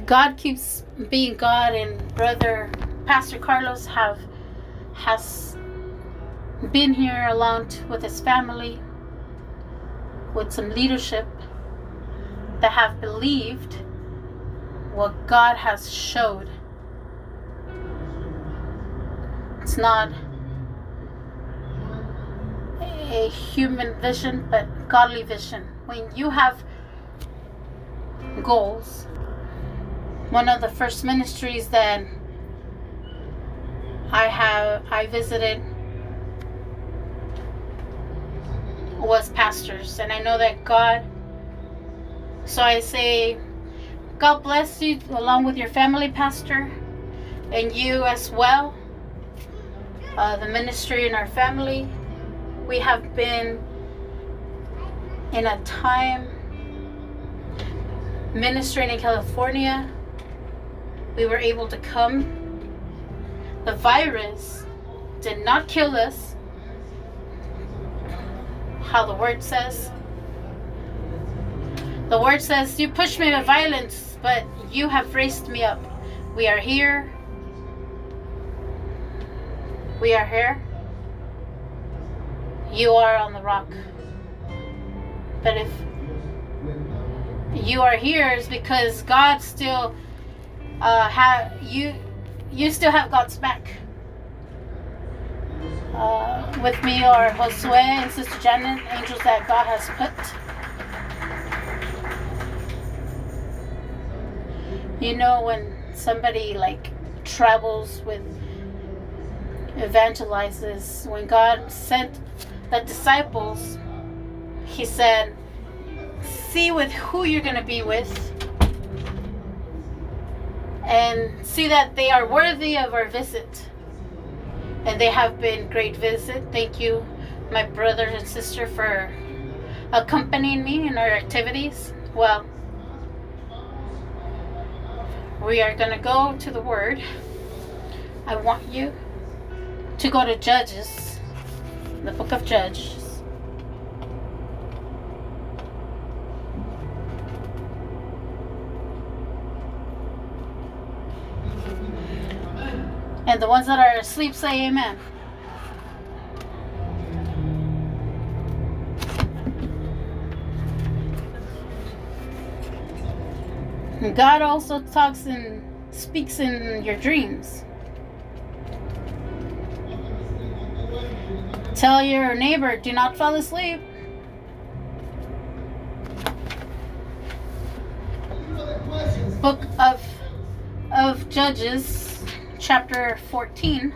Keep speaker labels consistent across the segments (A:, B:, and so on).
A: God keeps being God, and Brother Pastor Carlos has been here along with his family, with some leadership that have believed what God has showed. It's not a human vision, but godly vision. When you have goals, one of the first ministries that I visited was pastors, and I know that God, so I say, God bless you along with your family, Pastor, and you as well, the ministry in our family. We have been in a time ministering in California. We were able to come. The virus did not kill us, how the word says. The word says, you pushed me with violence, but you have raised me up. We are here. We are here. You are on the rock. But if you are here, it's because God still you still have God's back. With me are Josue and Sister Janet, angels that God has put. You know, when somebody like travels with evangelizes, when God sent the disciples, he said, see with who you're going to be with, and see that they are worthy of our visit. And they have been great visit. Thank you, my brother and sister, for accompanying me in our activities. Well, we are going to go to the Word. I want you to go to Judges, the book of Judges. And the ones that are asleep say amen. And God also talks and speaks in your dreams. Tell your neighbor, do not fall asleep. Book of Judges, chapter 14.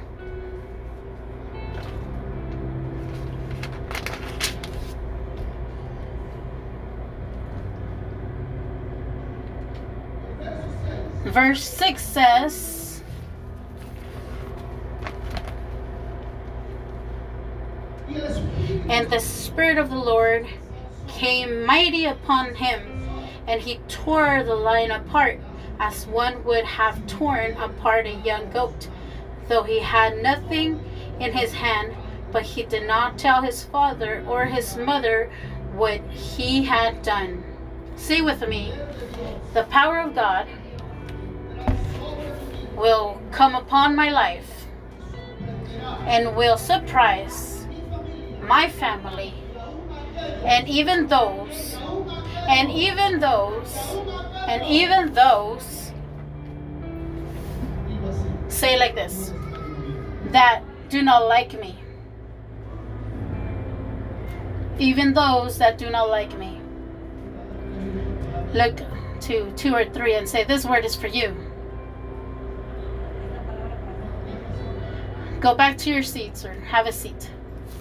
A: Verse 6 says, and the Spirit of the Lord came mighty upon him, and he tore the lion apart, as one would have torn apart a young goat, though he had nothing in his hand. But he did not tell his father or his mother what he had done. Say with me, the power of God will come upon my life and will surprise my family, and even those say like this, that do not like me. Even those that do not like me. Look to 2 or 3 and say, this word is for you. Go back to your seats or have a seat.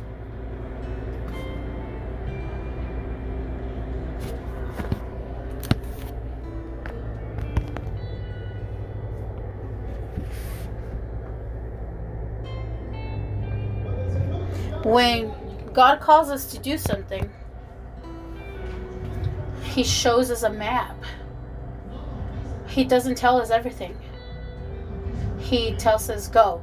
A: When God calls us to do something, He shows us a map. He doesn't tell us everything. He tells us go.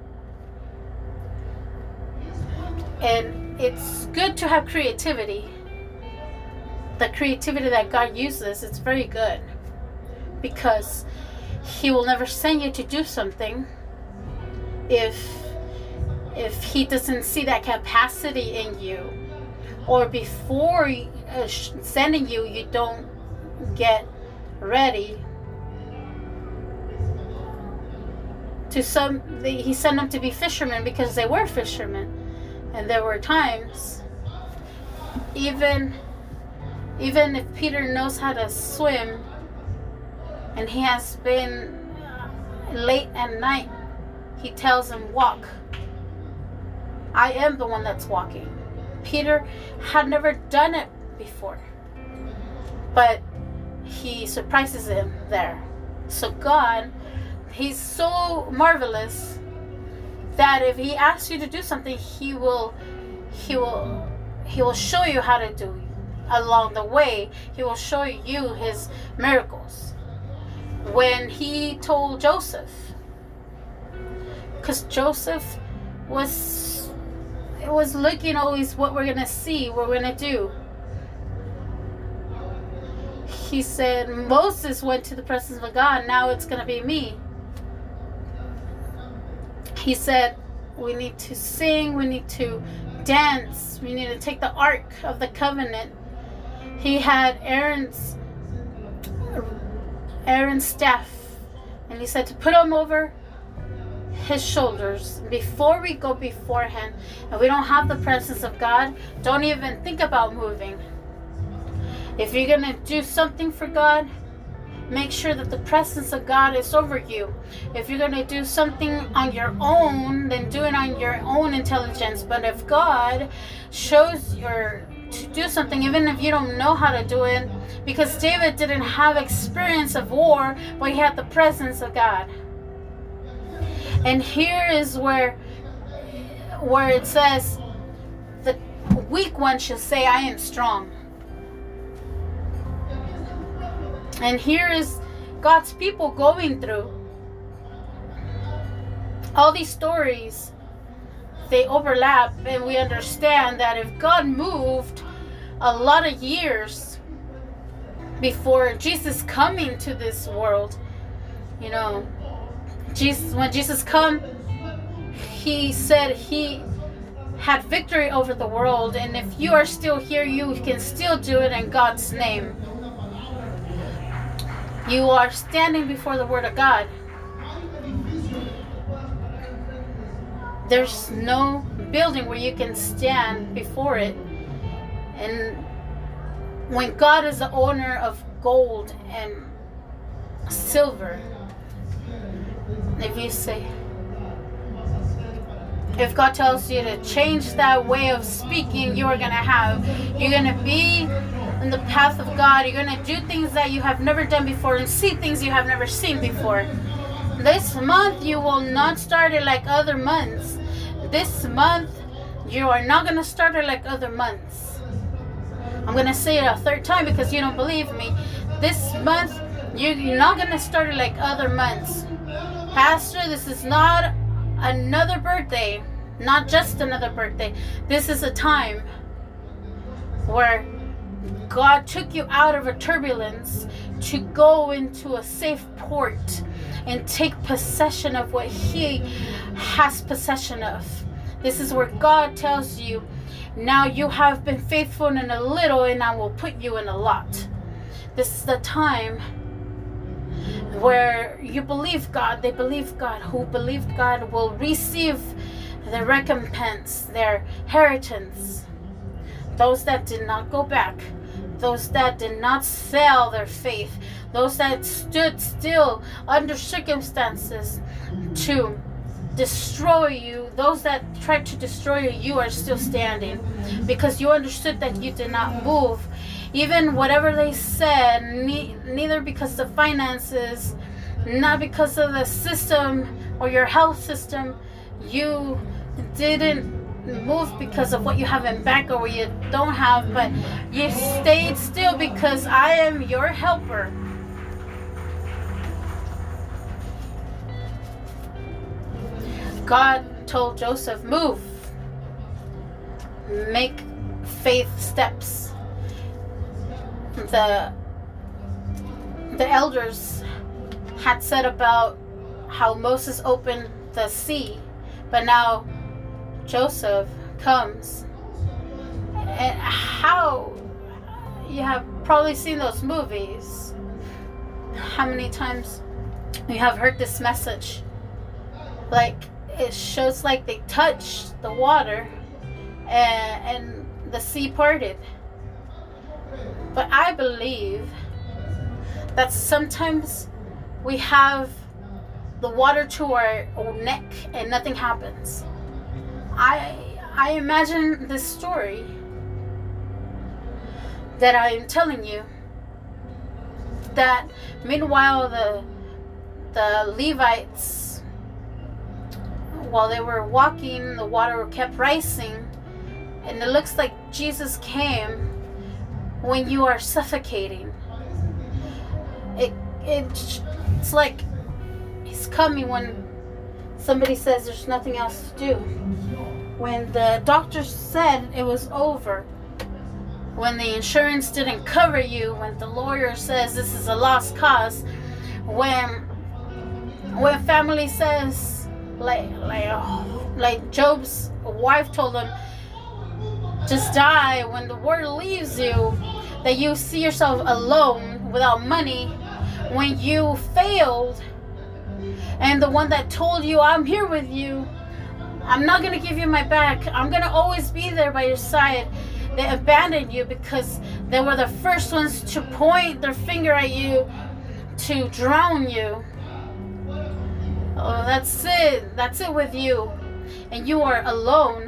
A: And it's good to have creativity. The creativity that God uses, it's very good. because he will never send you to do something if he doesn't see that capacity in you, or before sending you, you don't get ready. He sent them to be fishermen because they were fishermen, and there were times, even if Peter knows how to swim and he has been late at night, he tells him, walk. I am the one that's walking. Peter had never done it before, but he surprises him there. So God, he's so marvelous that if he asks you to do something, he will show you how to do it. Along the way, he will show you his miracles. When he told Joseph, because Joseph was looking always what we're gonna see, what we're gonna do. He said, Moses went to the presence of God, now it's gonna be me. He said, we need to sing, we need to dance, we need to take the Ark of the Covenant. He had Aaron's staff, and he said to put him over his shoulders. Before we go beforehand and we don't have the presence of God, don't even think about moving. If you're gonna do something for God, make sure that the presence of God is over you. If you're gonna do something on your own, then do it on your own intelligence. But if God shows you to do something, even if you don't know how to do it, because David didn't have experience of war, but he had the presence of God. And here is where it says, the weak one shall say, I am strong. And here is God's people going through all these stories. They overlap, and we understand that if God moved a lot of years before Jesus coming to this world, you know, when Jesus come, he said he had victory over the world, and if you are still here, you can still do it in God's name. You are standing before the Word of God. There's no building where you can stand before it. And when God is the owner of gold and silver, if God tells you to change that way of speaking, you're going to be in the path of God. You're going to do things that you have never done before and see things you have never seen before. This month, you will not start it like other months. This month, you are not going to start it like other months. I'm going to say it a third time because you don't believe me. This month, you're not going to start it like other months. Pastor, this is not another birthday. Not just another birthday. This is a time where God took you out of a turbulence to go into a safe port and take possession of what He has possession of. This is where God tells you, now you have been faithful in a little, and I will put you in a lot. This is the time where you believe God, they believe God. Who believed God will receive the recompense, their inheritance. Those that did not go back, those that did not sell their faith, those that stood still under circumstances to destroy you, those that tried to destroy you, you are still standing because you understood that you did not move. Even whatever they said, neither because of finances, not because of the system or your health system, you didn't move because of what you have in bank or what you don't have, but you stayed still because I am your helper. God told Joseph, move, make faith steps. the elders had said about how Moses opened the sea, but now Joseph comes. And how, you have probably seen those movies. How many times you have heard this message? Like, it shows like they touched the water and the sea parted. But I believe that sometimes we have the water to our neck and nothing happens. I imagine this story that I am telling you, that meanwhile the Levites, while they were walking, the water kept rising, and it looks like Jesus came when you are suffocating. It's like he's coming when somebody says there's nothing else to do. When the doctor said it was over. When the insurance didn't cover you. When the lawyer says this is a lost cause. When family says, like Job's wife told him, just die. When the word leaves you, that you see yourself alone without money, when you failed, and the one that told you, I'm here with you, I'm not going to give you my back, I'm going to always be there by your side, they abandoned you because they were the first ones to point their finger at you to drown you. Oh, that's it with you, and you are alone.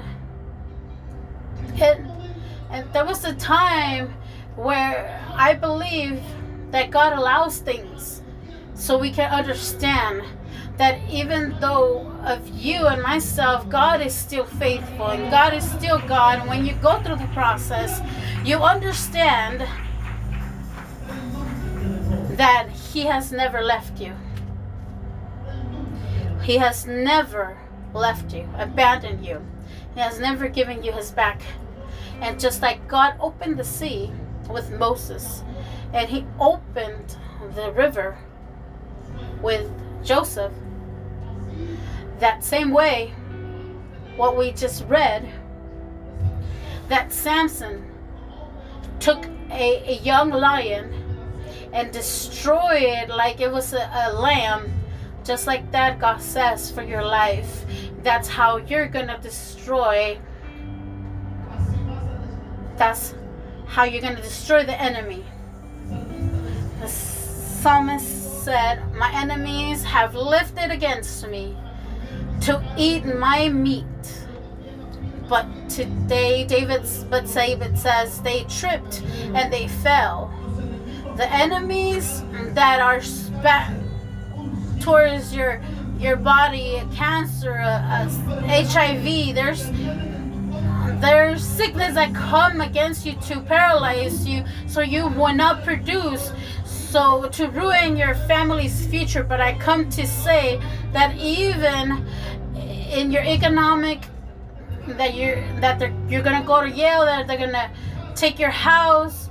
A: And there was a time where I believe that God allows things so we can understand that even though of you and myself, God is still faithful and God is still God. And when you go through the process, you understand that He has never left you. He has never left you, abandoned you. He has never given you His back. And just like God opened the sea with Moses, and He opened the river with Joseph, that same way, what we just read, that Samson took a young lion and destroyed it like it was a lamb. Just like that, God says for your life, that's how you're gonna destroy. That's how you're gonna destroy the enemy. The psalmist said, my enemies have lifted against me to eat my meat. But today, David says they tripped and they fell. The enemies that are towards your body, cancer, HIV, there's sickness that come against you to paralyze you so you will not produce, so to ruin your family's future. But I come to say that even in your economic, that you're gonna go to Yale, that they're gonna take your house,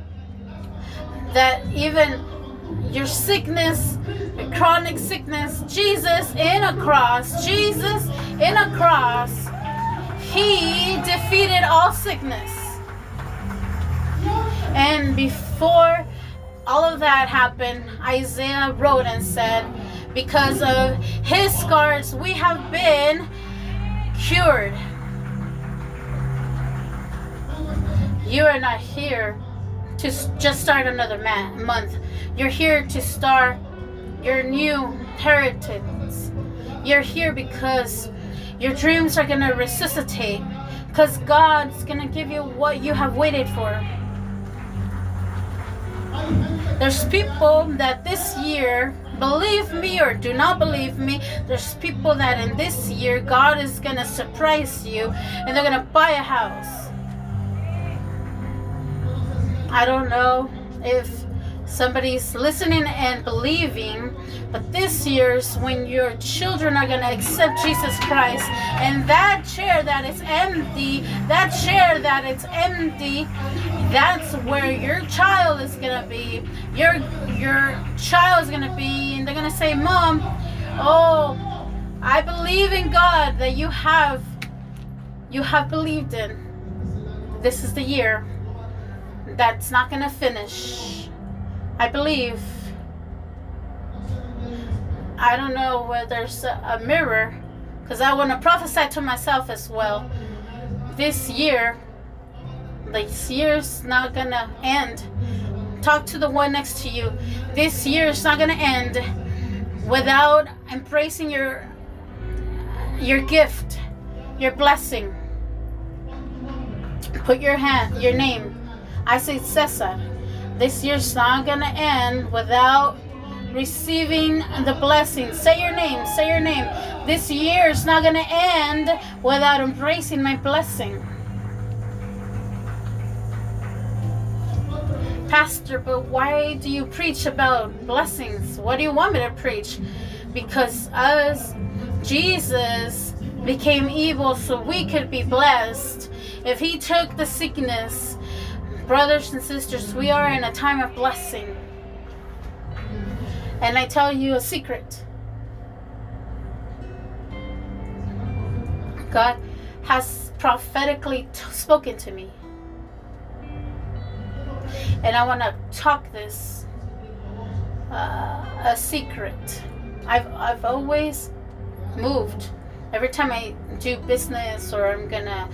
A: that even your sickness, your chronic sickness, Jesus in a cross, He defeated all sickness. And before all of that happened, Isaiah wrote and said, because of His scars we have been cured. You are not here to just start another month. You're here to start your new inheritance. You're here because your dreams are going to resuscitate, because God's going to give you what you have waited for. There's people that this year, believe me or do not believe me, there's people that in this year God is going to surprise you and they're going to buy a house. I don't know if somebody's listening and believing But this year's when your children are going to accept Jesus Christ, and that chair that is empty, that's where your child is going to be. Your child is going to be, and they're going to say, Mom, oh, I believe in God that you have believed in. This is the year that's not going to finish. I believe. I don't know where there's a mirror, because I want to prophesy to myself as well. This year's not going to end. Talk to the one next to you. This year's not going to end without embracing your gift, your blessing. Put your name. I say Cesar. This year's not going to end without receiving the blessing. Say your name. Say your name. This year's not going to end without embracing my blessing. Pastor, but why do you preach about blessings? What do you want me to preach? Because Jesus became evil so we could be blessed. If he took the sickness, brothers and sisters, we are in a time of blessing. And I tell you a secret. God has prophetically spoken to me. And I want to talk this a secret. I've always moved. Every time I do business or I'm gonna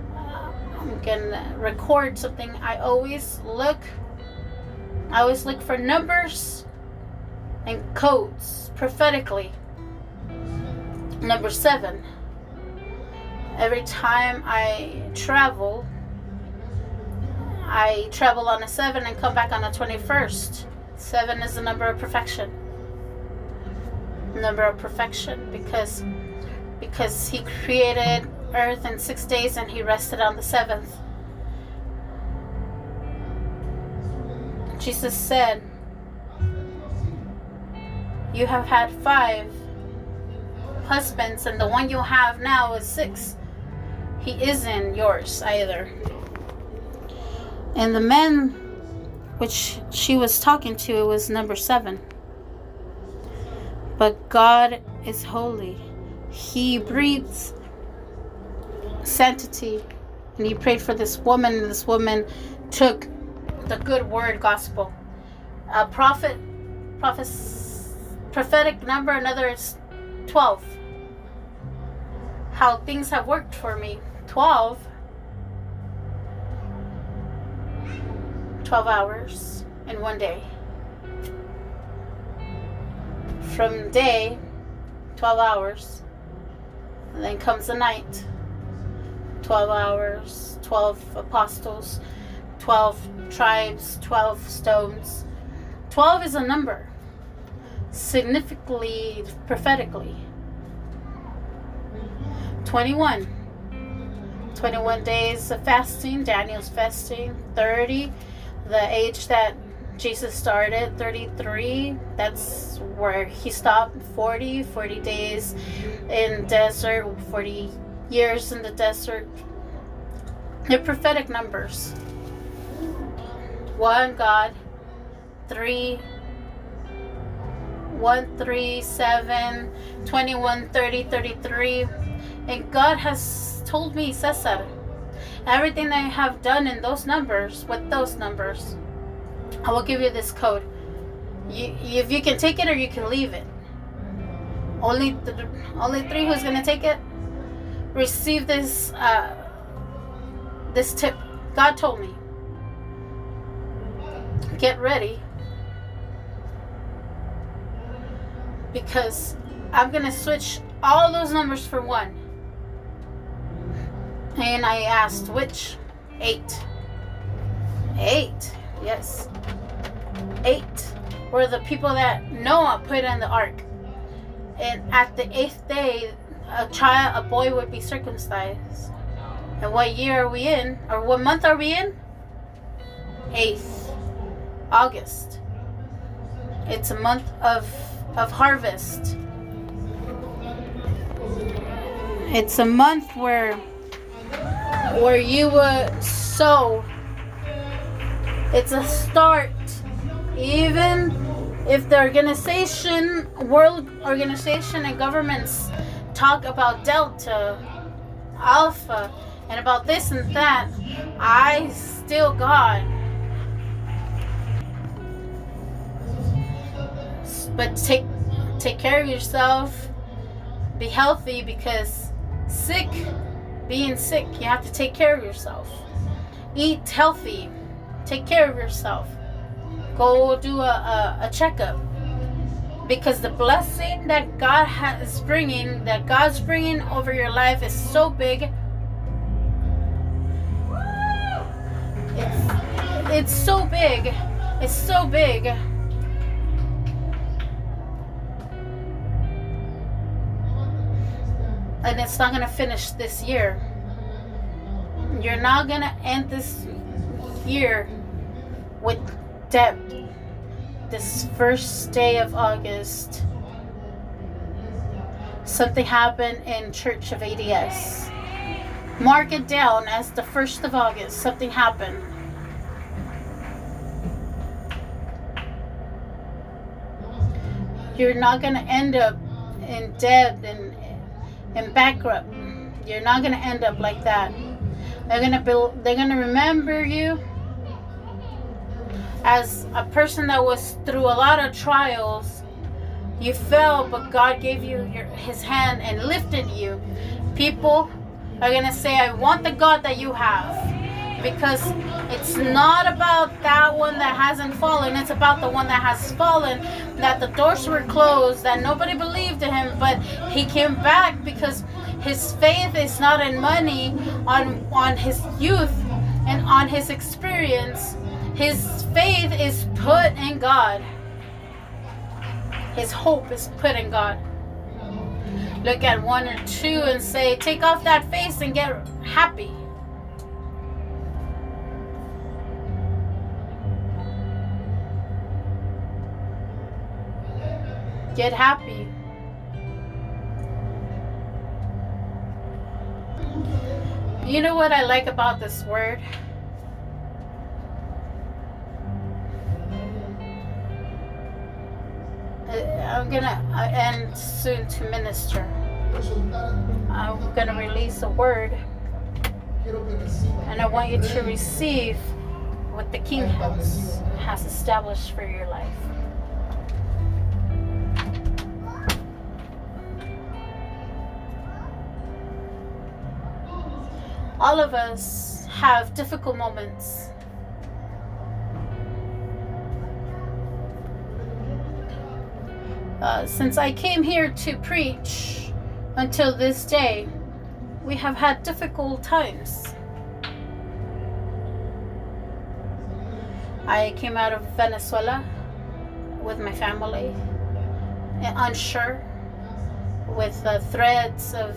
A: record something, I always look for numbers and codes prophetically. Number 7. Every time I travel on a 7 and come back on a 21st. 7 is the number of perfection. Number of perfection, because he created earth in 6 days and he rested on the 7th. Jesus said, you have had 5 husbands and the one you have now is 6. He isn't yours either. And the man which she was talking to, it was number 7. But God is holy. He breathes sanctity. And he prayed for this woman, and this woman took the good word gospel. A prophetic number, another is 12. How things have worked for me. 12 hours in one day. From day, 12 hours. And then comes the night. 12 hours, 12 apostles, 12 tribes, 12 stones. 12 is a number, significantly, prophetically. 21 days of fasting, Daniel's fasting. 30, the age that Jesus started. 33, that's where he stopped. 40 days in desert, 40 years in the desert. They're prophetic numbers. 1 God, 3 1 3 7 21 30 33. And God has told me, Cesar, everything that I have done in those numbers, with those numbers, I will give you this code. If you can take it or you can leave it. Only 3 who's gonna take it receive this this tip. God told me. Get ready, because I'm gonna switch all those numbers for 1. And I asked which? 8. Yes. 8 were the people that Noah put in the ark. And at the 8th day, a boy would be circumcised. And what year are we in? Or what month are we in? 8th. August. It's a month of harvest. It's a month where you would sow. It's a start. Even if the world organization and governments talk about Delta, Alpha, and about this and that, I still God. But take care of yourself. Be healthy, because being sick, you have to take care of yourself. Eat healthy. Take care of yourself. Go do a checkup, because the blessing that God's bringing over your life is so big. It's so big. It's so big. And it's not going to finish this year. You're not going to end this year with debt. This first day of August, something happened in Church of ADS. Mark it down as the 1st of August. Something happened. You're not going to end up in debt and bankrupt. You're not going to end up like that. They're going to remember you as a person that was through a lot of trials. You fell, but God gave you His hand and lifted you. People are going to say, I want the God that you have. Because it's not about that one that hasn't fallen. It's about the one that has fallen. That the doors were closed. That nobody believed in him. But he came back because his faith is not in money, on his youth and on his experience. His faith is put in God. His hope is put in God. Look at 1 or 2 and say, take off that face and get happy. Get happy. You know what I like about this word? I'm gonna end soon to minister. I'm gonna release a word, and I want you to receive what the King has established for your life. All of us have difficult moments. Since I came here to preach until this day, we have had difficult times. I came out of Venezuela with my family, unsure, with threads of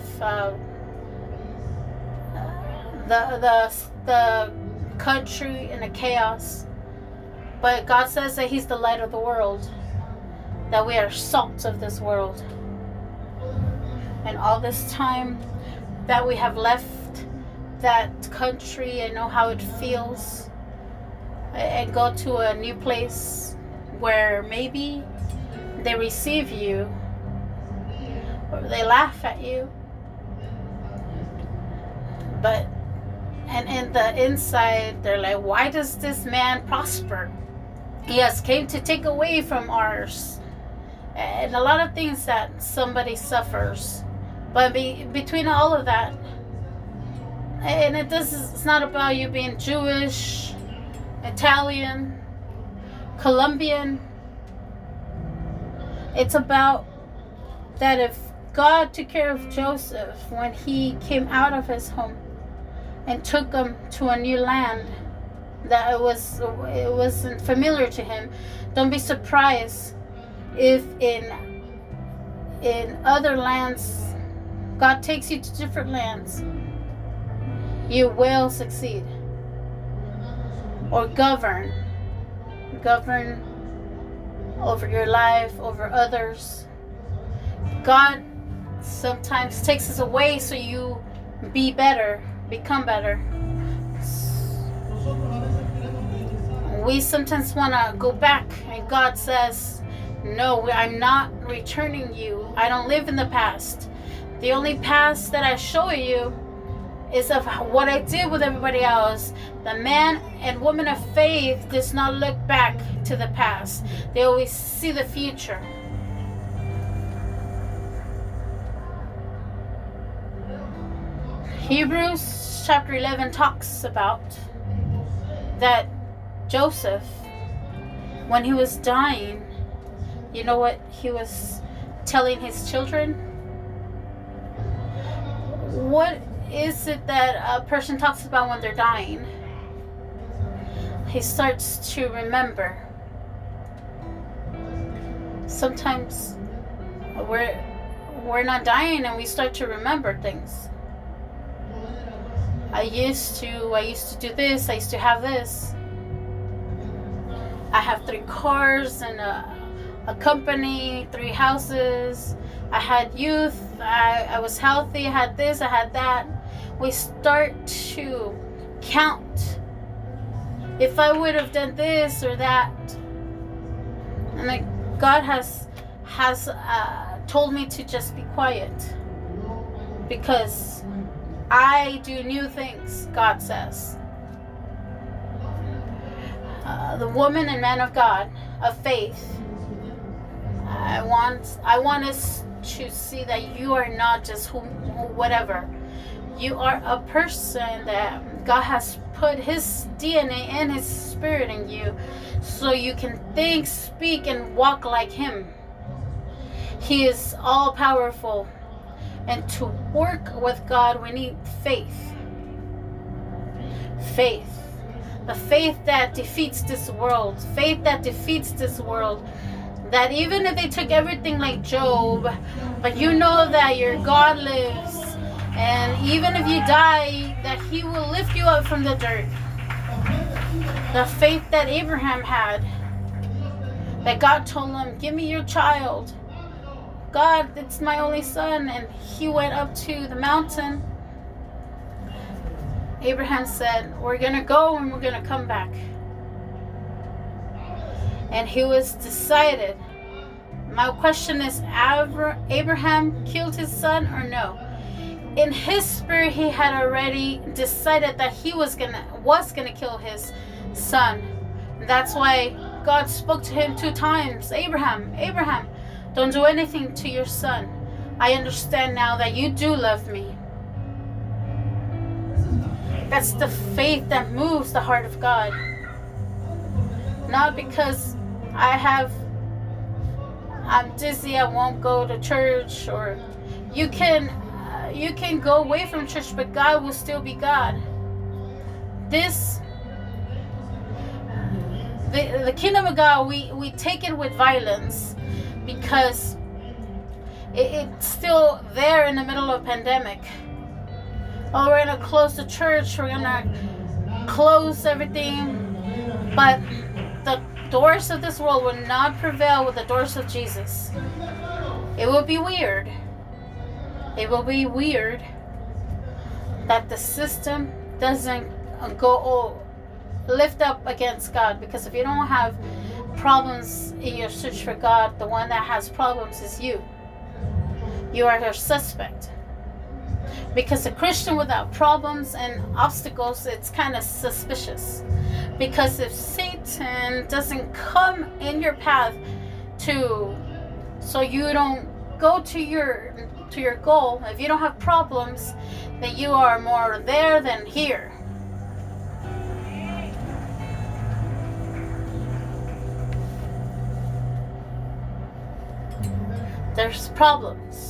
A: the country in a chaos. But God says that He's the light of the world, that we are salt of this world. And all this time that we have left that country, I know how it feels, and go to a new place where maybe they receive you or they laugh at you, but and in the inside they're like, why does this man prosper? He has came to take away from ours. And a lot of things that somebody suffers. But between all of that, and it's not about you being Jewish, Italian, Colombian. It's about that if God took care of Joseph when he came out of his home and took him to a new land that it wasn't familiar to him, don't be surprised if in other lands God takes you to different lands. You will succeed or govern over your life, over others. God sometimes takes us away so you be better, become better. We sometimes want to go back, and God says, no, I'm not returning you. I don't live in the past. The only past that I show you is of what I did with everybody else. The man and woman of faith does not look back to the past. They always see the future. Hebrews chapter 11 talks about that Joseph, when he was dying, you know what he was telling his children? What is it that a person talks about when they're dying? He starts to remember. Sometimes we're not dying and we start to remember things. I used to do this, I used to have this. I have 3 cars and a company, 3 houses. I had youth, I was healthy, I had this, I had that. We start to count. If I would have done this or that. And like God has told me to just be quiet. Because I do new things, God says. The woman and man of God, of faith, I want us to see that you are not just whatever. You are a person that God has put His DNA and His Spirit in you, so you can think, speak, and walk like Him. He is all powerful, and to work with God, we need faith. Faith. The faith that defeats this world. Faith that defeats this world. That even if they took everything like Job, but you know that your God lives. And even if you die, that He will lift you up from the dirt. The faith that Abraham had. That God told him, give me your child. God, it's my only son. And he went up to the mountain. Abraham said, we're going to go and we're going to come back. And he was decided. My question is, Abraham killed his son or no? In his spirit, he had already decided that he was gonna kill his son. That's why God spoke to him 2 times. Abraham, Abraham, don't do anything to your son. I understand now that you do love me. That's the faith that moves the heart of God. Not because I'm dizzy, I won't go to church, or you can go away from church, but God will still be God. The kingdom of God, we take it with violence because it's still there in the middle of a pandemic. Oh, we're going to close the church, we're going to close everything, but the doors of this world will not prevail with the doors of Jesus. It will be weird. It will be weird that the system doesn't go lift up against God, because if you don't have problems in your search for God, the one that has problems is you. You are a suspect. Because a Christian without problems and obstacles, it's kind of suspicious. Because if Satan doesn't come in your path so you don't go to your goal, if you don't have problems, then you are more there than here. There's problems.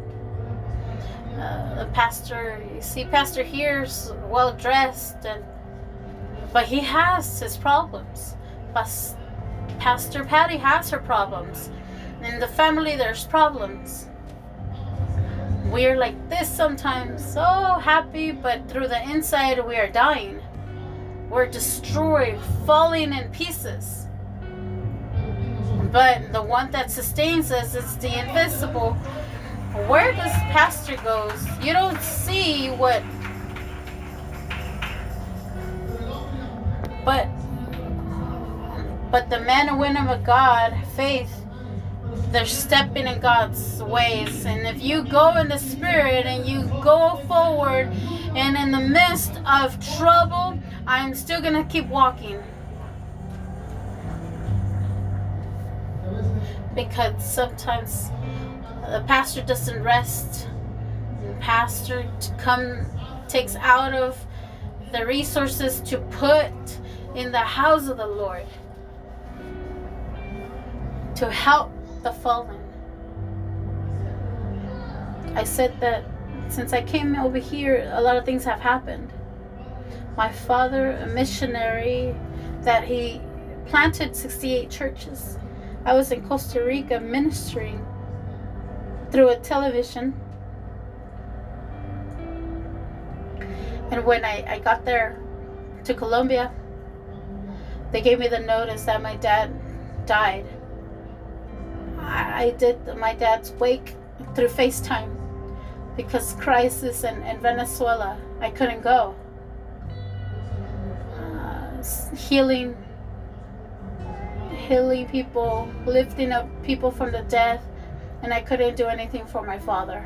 A: The pastor, you see Pastor here's well dressed, but he has his problems. Pastor Patty has her problems. In the family there's problems. We're like this sometimes, so happy, but through the inside we are dying. We're destroyed, falling in pieces. But the one that sustains us is the invisible. Where this pastor goes, you don't see what, but the men and women of God, faith, they're stepping in God's ways. And if you go in the Spirit and you go forward, and in the midst of trouble, I'm still going to keep walking. Because sometimes the pastor doesn't rest. The pastor takes out of the resources to put in the house of the Lord to help the fallen. I said that since I came over here, a lot of things have happened. My father, a missionary, that he planted 68 churches. I was in Costa Rica ministering through a television. And when I got there to Colombia, they gave me the notice that my dad died. I did my dad's wake through FaceTime because crisis in Venezuela. I couldn't go. Healing people, lifting up people from the death, and I couldn't do anything for my father.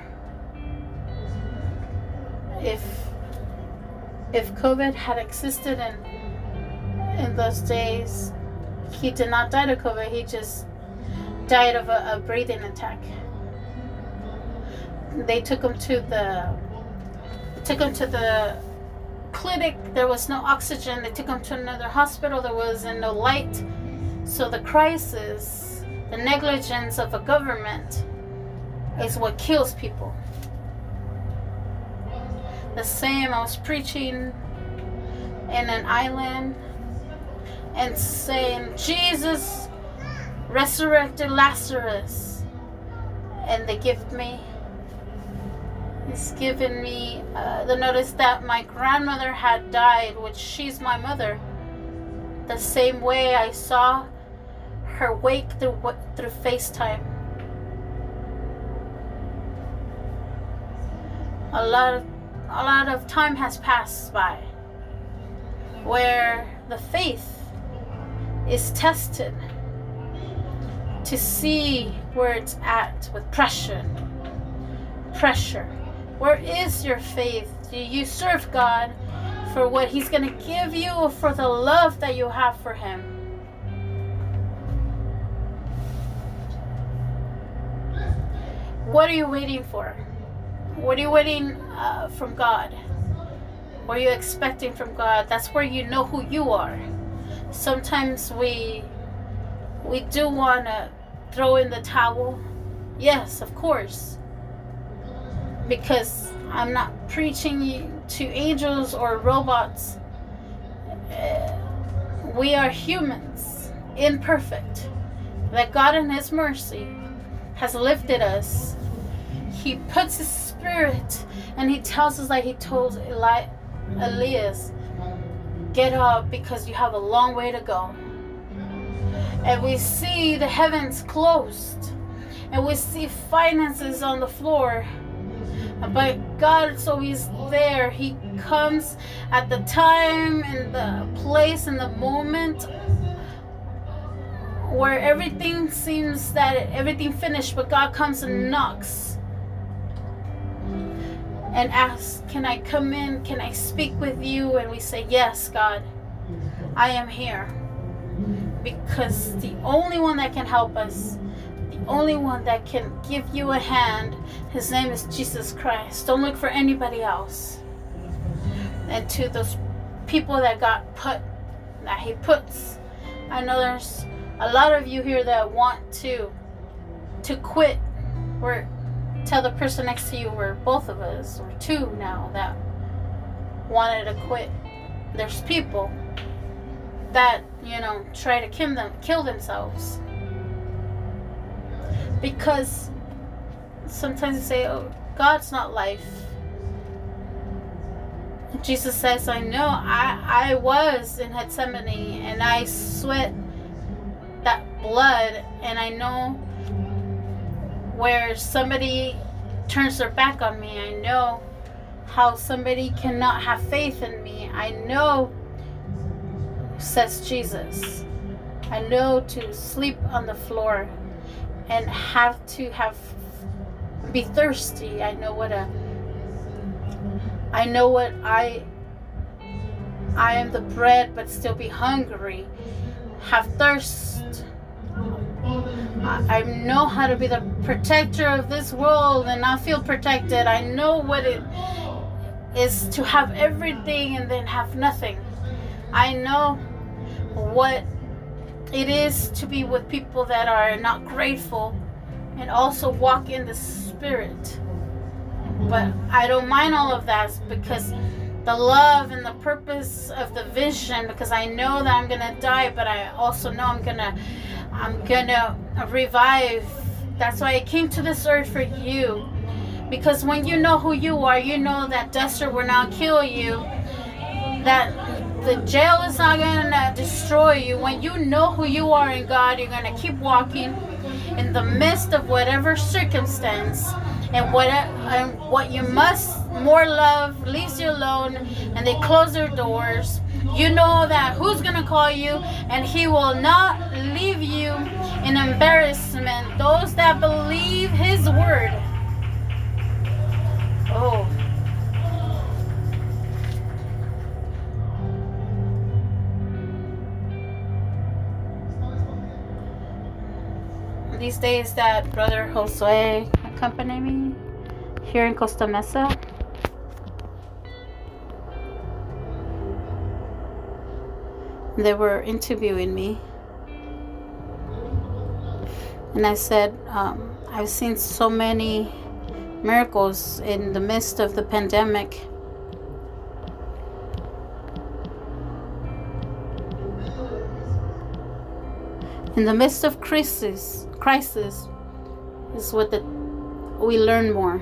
A: If COVID had existed in those days, he did not die of COVID. He just died of a breathing attack. They took him to the clinic. There was no oxygen. They took him to another hospital. There was no light. So the crisis, the negligence of a government is what kills people. The same, I was preaching in an island and saying, Jesus resurrected Lazarus. And they give me, it's given me the notice that my grandmother had died, which she's my mother. The same way I saw her wake through FaceTime. A lot of time has passed by where the faith is tested to see where it's at with pressure. Where is your faith? Do you serve God for what He's going to give you, or for the love that you have for Him? What are you waiting for? What are you waiting from God? What are you expecting from God? That's where you know who you are. Sometimes we do want to throw in the towel. Yes, of course. Because I'm not preaching to angels or robots. We are humans, imperfect. That God in His mercy has lifted us. He puts His Spirit and He tells us, like He told Elias, get up because you have a long way to go. And we see the heavens closed, and we see finances on the floor. But God is always there. He comes at the time and the place and the moment where everything seems that everything finished, but God comes and knocks and asks, can I come in? Can I speak with you? And we say, yes, God, I am here. Because the only one that can help us, the only one that can give you a hand, His name is Jesus Christ. Don't look for anybody else. And to those people that He puts, I know there's a lot of you here that want to quit, or tell the person next to you, or both of us, or two now, that wanted to quit. There's people that, try to kill themselves. Because sometimes you say, oh, God's not life. Jesus says, I know, I was in Gethsemane and I sweat that blood and I know where somebody turns their back on me. I know how somebody cannot have faith in me. I know, says Jesus, I know to sleep on the floor and have to be thirsty. I know what I am the bread but still be hungry, have thirst. I know how to be the protector of this world and not feel protected. I know what it is to have everything and then have nothing. I know what it is to be with people that are not grateful and also walk in the Spirit. But I don't mind all of that because the love and the purpose of the vision, because I know that I'm gonna die, but I also know I'm gonna revive. That's why I came to this earth for you. Because when you know who you are, you know that Dexter will not kill you, that the jail is not gonna destroy you. When you know who you are in God, you're gonna keep walking in the midst of whatever circumstance, and what you must. More love leaves you alone, and they close their doors. You know that who's gonna call you, and He will not leave you in embarrassment. Those that believe His word. Oh. These days that Brother Josue accompanied me here in Costa Mesa, they were interviewing me, and I said, I've seen so many miracles in the midst of the pandemic. In the midst of crisis is what we learn more.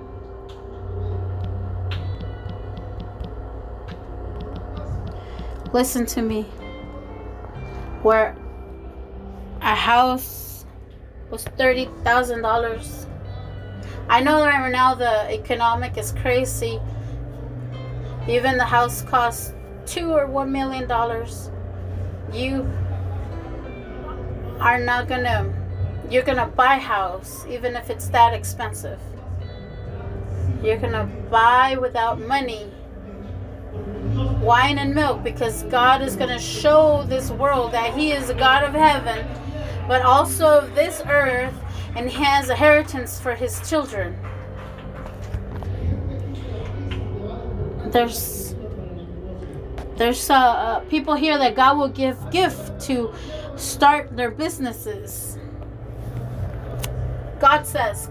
A: Listen to me. Where a house was $30,000. I know that right now the economic is crazy. Even the house costs $2 or $1 million. You are not you're gonna buy a house even if it's that expensive. You're gonna buy without money, wine and milk, because God is gonna show this world that He is a God of heaven, but also of this earth, and He has a inheritance for His children. There's people here that God will give gift to start their businesses. God says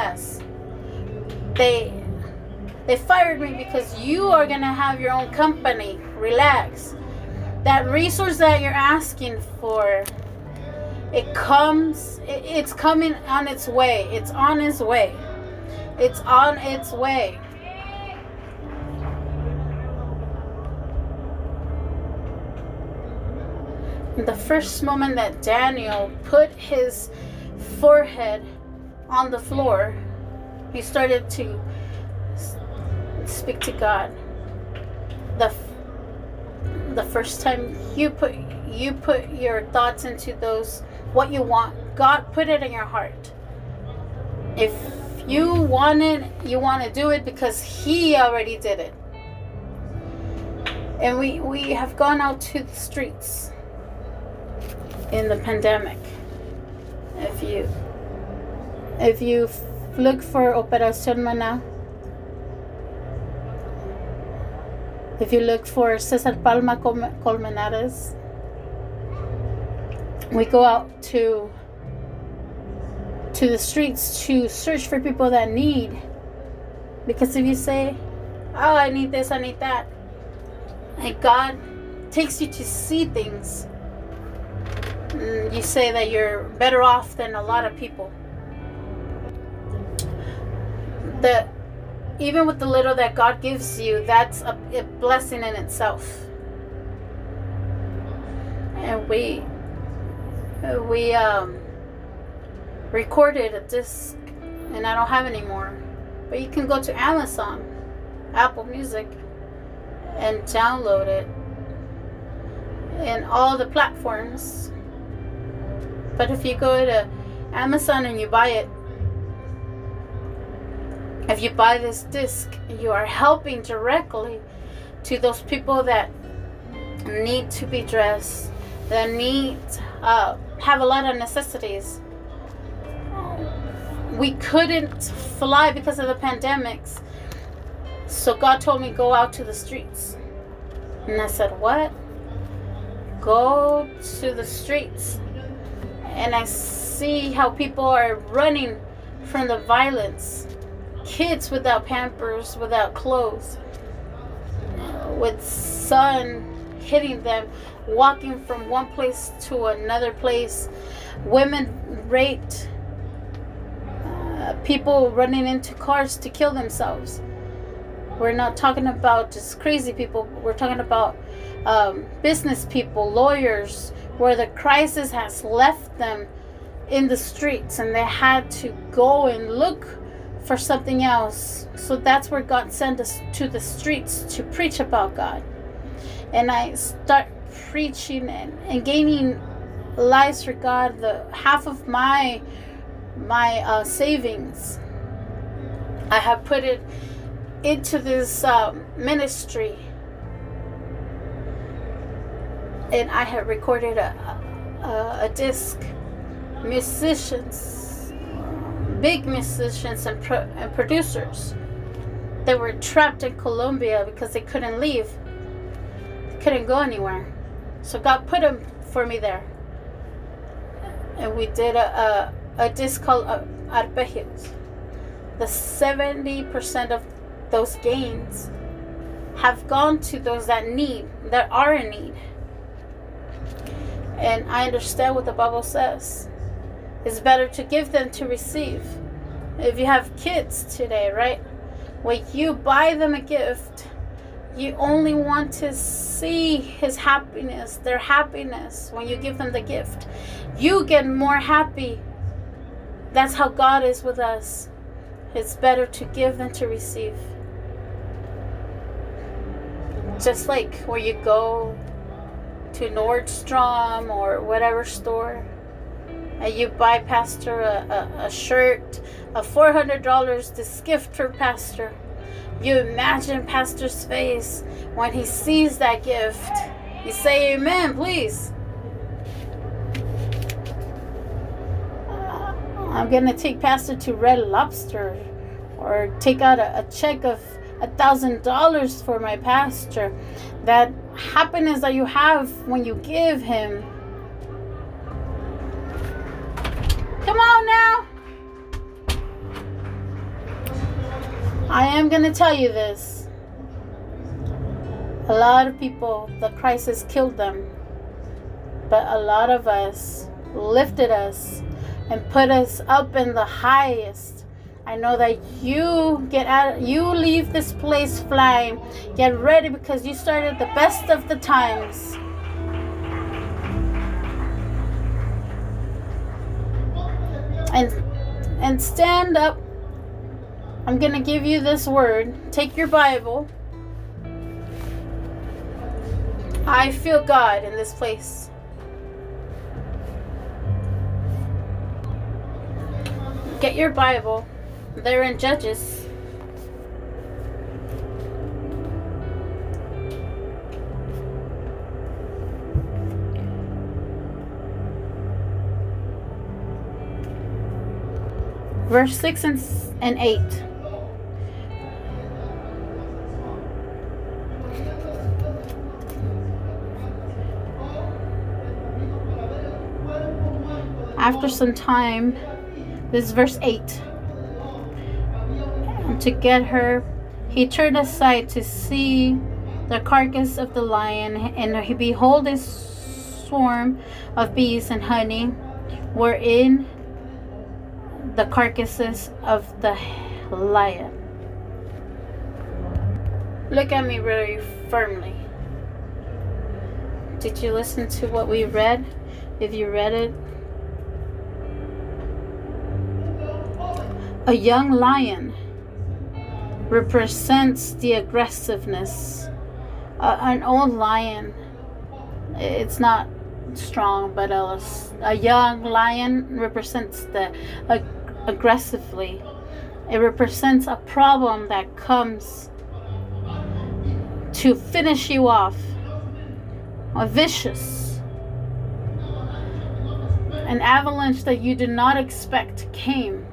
A: they fired me because you are gonna have your own company. Relax. That resource that you're asking for, it's coming on its way. It's on its way. It's on its way. The first moment that Daniel put his forehead on the floor, he started to speak to God. The first time you put your thoughts into those, what you want, God put it in your heart. If you want it, you want to do it because He already did it. And we have gone out to the streets in the pandemic. If you look for Operación Maná, if you look for Cesar Palma Colmenares, we go out to the streets to search for people that need. Because if you say, oh, I need this, I need that, and God takes you to see things, you say that you're better off than a lot of people. Even with the little that God gives you, that's a blessing in itself. And we recorded a disc, and I don't have any more. But you can go to Amazon, Apple Music, and download it in all the platforms. But if you go to Amazon and you buy it, if you buy this disc, you are helping directly to those people that need to be dressed, that need have a lot of necessities. We couldn't fly because of the pandemics, so God told me go out to the streets, and I said, what? Go to the streets. And I see how people are running from the violence. Kids without pampers, without clothes, with sun hitting them, walking from one place to another place, women raped, people running into cars to kill themselves. We're not talking about just crazy people. We're talking about business people, lawyers, where the crisis has left them in the streets and they had to go and look for something else. So that's where God sent us to the streets to preach about God. And I start preaching and gaining lives for God. The half of my savings, I have put it into this ministry, and I have recorded a disc. Musicians, big musicians and producers, they were trapped in Colombia because they couldn't leave, they couldn't go anywhere. So God put them for me there, and we did a disc called Arpegios. The 70% of those gains have gone to those that are in need. And I understand what the Bible says. It's better to give than to receive. If you have kids today, right? When you buy them a gift, you only want to see his happiness, their happiness. When you give them the gift, you get more happy. That's how God is with us. It's better to give than to receive. Just like where you go to Nordstrom or whatever store, and you buy Pastor a shirt of $400, this gift for Pastor. You imagine Pastor's face when he sees that gift. You say amen, please. I'm going to take Pastor to Red Lobster, or take out a check of $1,000 for my pastor. That happiness that you have when you give him. Come on now. I am going to tell you this. A lot of people, the crisis killed them. But a lot of us lifted us and put us up in the highest. I know that you leave this place flying. Get ready, because you started the best of the times. And stand up. I'm going to give you this word. Take your Bible. I feel God in this place. Get your Bible. They're in Judges. Verse 6 and 8. After some time, this is verse 8. And to get her, he turned aside to see the carcass of the lion, and he behold a swarm of bees and honey were in the carcasses of the lion. Look at me very firmly. Did you listen to what we read? If you read it, A young lion represents the aggressiveness. An old lion, it's not strong, but a young lion represents the aggressively. It represents a problem that comes to finish you off. A vicious, an avalanche that you did not expect came.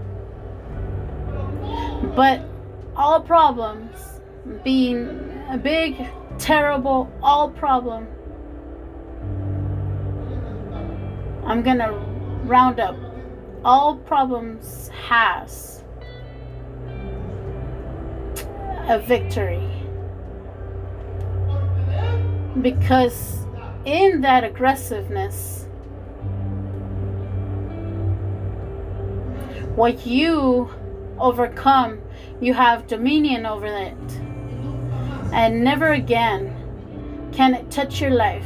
A: But all problems, being a big, terrible, all problem, I'm gonna round up. All problems has a victory. Because in that aggressiveness, what you overcome, you have dominion over it. And never again can it touch your life.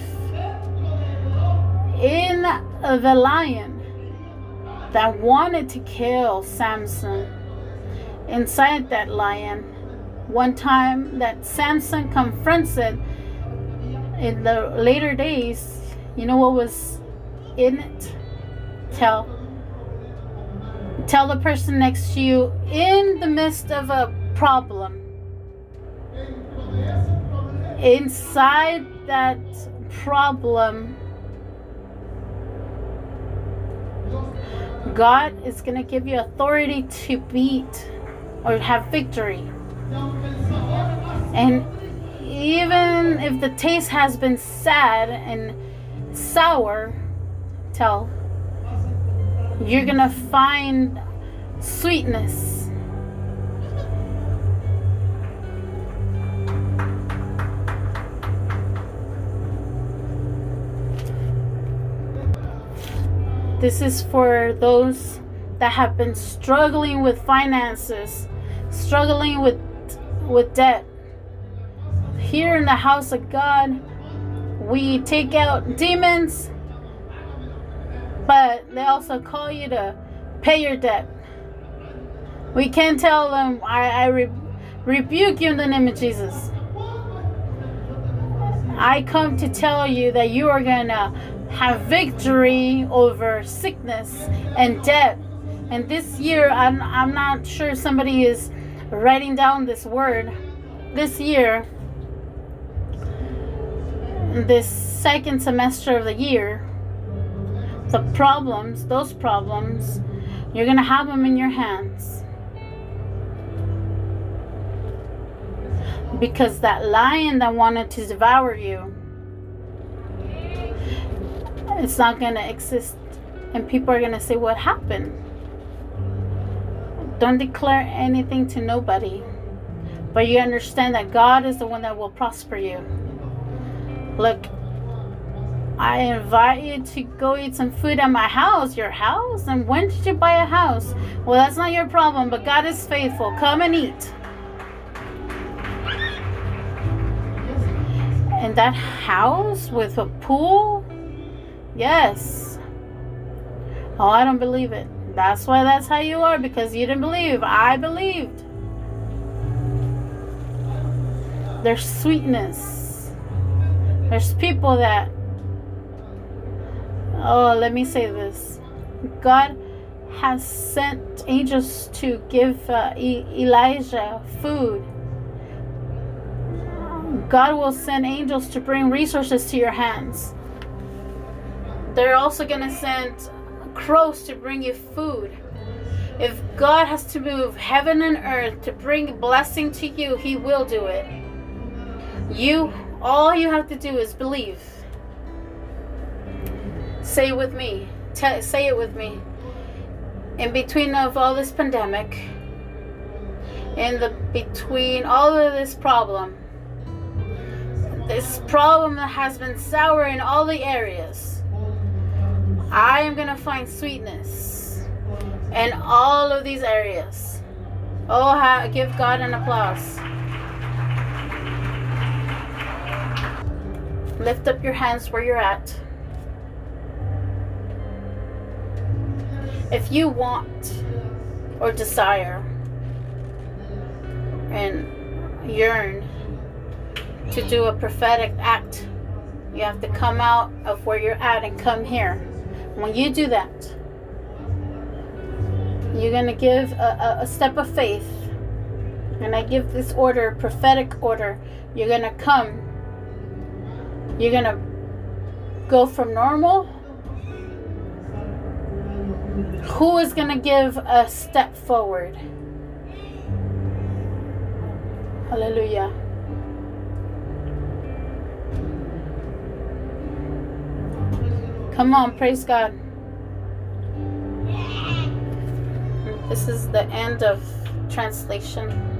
A: In the lion that wanted to kill Samson, inside that lion, one time that Samson confronts it, in the later days, you know what was in it? Tell the person next to you, in the midst of a problem, inside that problem, God is going to give you authority to beat or have victory. And even if the taste has been sad and sour, you're gonna find sweetness. This is for those that have been struggling with finances, struggling with debt. Here in the house of God, we take out demons, but they also call you to pay your debt. We can't tell them, I rebuke you in the name of Jesus. I come to tell you that you are going to have victory over sickness and debt. And this year, I'm not sure if somebody is writing down this word. This year, this second semester of the year, those problems, you're going to have them in your hands. Because that lion that wanted to devour you, it's not going to exist. And people are going to say, what happened? Don't declare anything to nobody. But you understand that God is the one that will prosper you. Look, I invite you to go eat some food at my house. Your house? And when did you buy a house? Well, that's not your problem, but God is faithful. Come and eat. And that house with a pool? Yes. Oh, I don't believe it. That's why that's how you are, because you didn't believe. I believed. There's sweetness. There's people that, oh, let me say this. God has sent angels to give Elijah food. God will send angels to bring resources to your hands. They're also going to send crows to bring you food. If God has to move heaven and earth to bring blessing to you, He will do it. All you have to do is believe. Say it with me. Say it with me. In between of all this pandemic, between all of this problem that has been sour in all the areas, I am going to find sweetness in all of these areas. Oh, give God an applause. Lift up your hands where you're at. If you want or desire and yearn to do a prophetic act, you have to come out of where you're at and come here. When you do that, you're going to give a step of faith. And I give this order, prophetic order. You're going to come. You're going to go from normal. Who is going to give a step forward? Hallelujah. Come on, praise God. This is the end of translation.